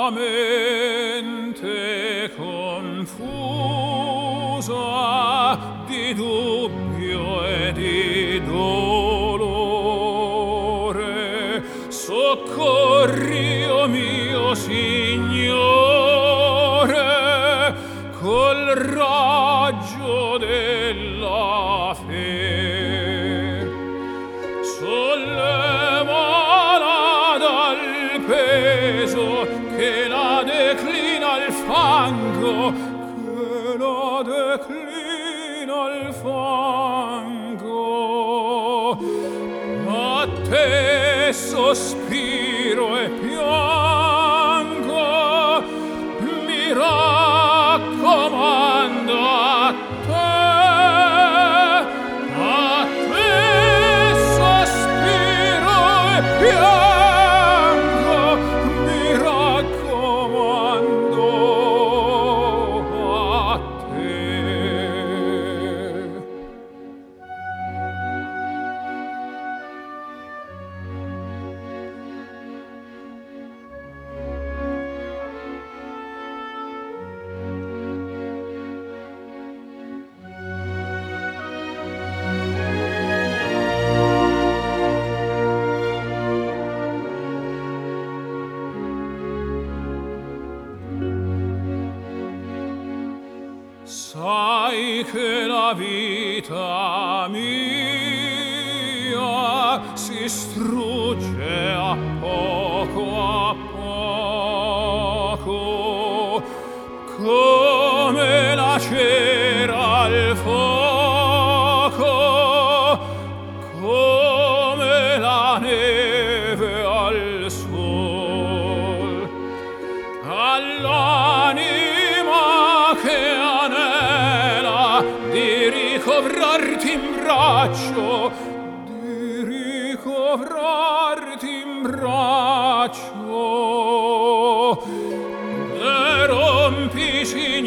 mente confusa di dubbio e di dolore, soccorri, o mio Signore, col raggio della fe. Sollevala dal peso che la declina il fango, che la declina il fango. A te sospiro e piango, mi raccomando a te. A te sospiro e piango, mi raccomando a te. Sai che la vita mia si strugge a poco, come la cera al fuoco, come la neve al sol. All'anima che anela di ricovrarti in braccio, di ricovrarti in braccio, e rompici